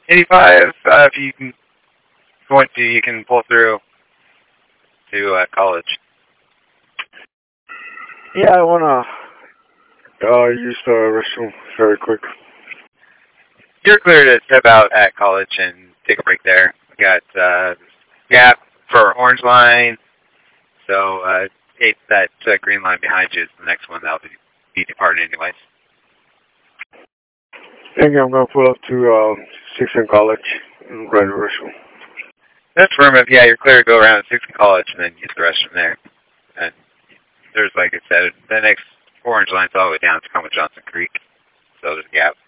85, if you can you can pull through to college. Yeah, I wanna use the restroom very quick. You're clear to step out at college and take a break there. We got gap for Orange Line, so that green line behind you is the next one that'll be departing anyways. I think I'm gonna pull up to 6th and College and ride the restroom. That's affirmative. Yeah, you're clear to go around 6th and College and then use the rest from there. And there's, like I said, the next Orange Line's all the way down to Comet Johnson Creek, so there's a gap.